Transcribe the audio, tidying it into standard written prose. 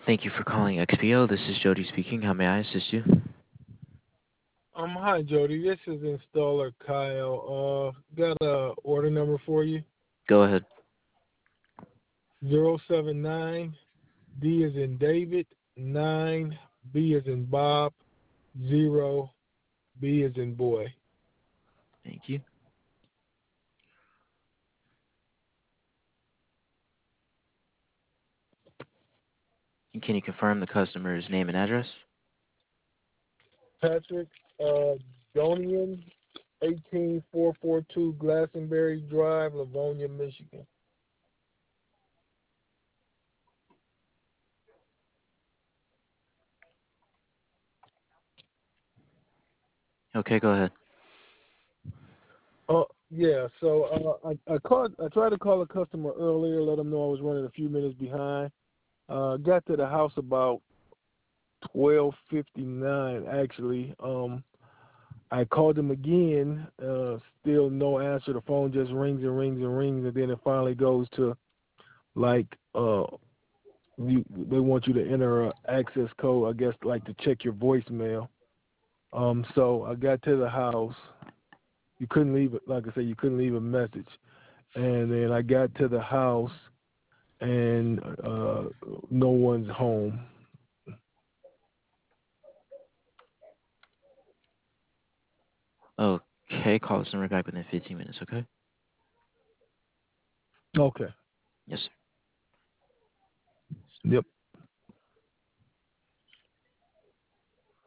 Thank you for calling XPO. This is Jody speaking. How may I assist you? Hi Jody. This is installer Kyle. Got a order number for you. Go ahead. 079 D is in David, 9 B is in Bob, 0 B is in boy. Thank you. And can you confirm the customer's name and address? Patrick Donian, 18442 Glastonbury Drive, Livonia, Michigan. Okay, go ahead. Yeah. So I called. I tried to call a customer earlier, let them know I was running a few minutes behind. Got to the house about 12:59 actually. I called him again. Still no answer. The phone just rings and rings and rings, and then it finally goes to like they want you to enter an access code. I guess like to check your voicemail. So I got to the house. You couldn't leave it. Like I said, you couldn't leave a message. And then I got to the house, and no one's home. Okay, call us and we're back within 15 minutes, okay? Okay. Yes, sir.